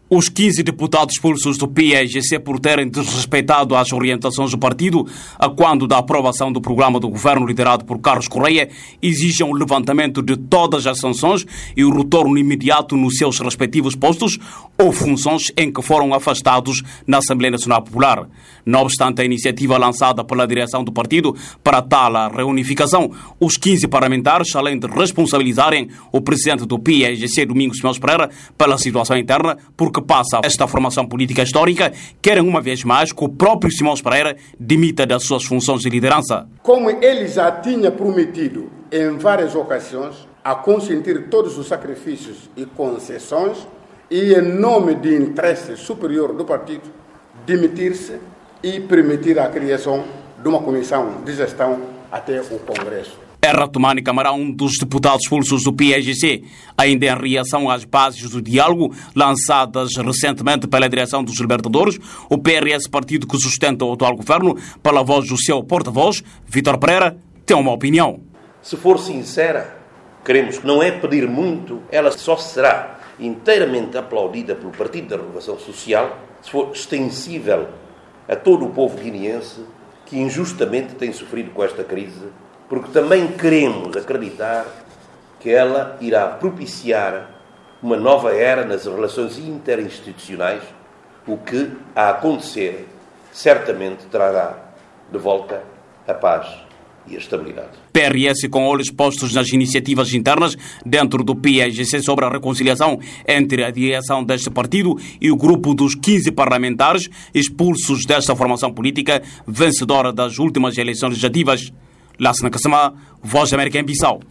Os 15 deputados expulsos do PAIGC por terem desrespeitado as orientações do partido a quando da aprovação do programa do governo liderado por Carlos Correia exigem o levantamento de todas as sanções e o retorno imediato nos seus respectivos postos ou funções em que foram afastados na Assembleia Nacional Popular. Não obstante a iniciativa lançada pela direção do partido para tal reunificação, os 15 parlamentares, além de responsabilizarem o presidente do PAIGC, Domingos Simões Pereira, pela situação interna, porque passa esta formação política histórica, querem uma vez mais que o próprio Simões Pereira dimita das suas funções de liderança. Como ele já tinha prometido em várias ocasiões a consentir todos os sacrifícios e concessões e em nome de interesse superior do partido, demitir-se e permitir a criação de uma comissão de gestão até o Congresso. Ratumani Camarão, um dos deputados expulsos do PAIGC, ainda em reação às bases do diálogo lançadas recentemente pela direção dos Libertadores, o PRS, partido que sustenta o atual governo, pela voz do seu porta-voz, Vítor Pereira, tem uma opinião. Se for sincera, queremos que não é pedir muito, ela só será inteiramente aplaudida pelo Partido da Renovação Social se for extensível a todo o povo guineense que injustamente tem sofrido com esta crise, porque também queremos acreditar que ela irá propiciar uma nova era nas relações interinstitucionais, o que, a acontecer, certamente trará de volta a paz e a estabilidade. PRS com olhos postos nas iniciativas internas dentro do PAIGC sobre a reconciliação entre a direção deste partido e o grupo dos 15 parlamentares expulsos desta formação política vencedora das últimas eleições legislativas. Lassana Kassama, Voz da América em Bissau.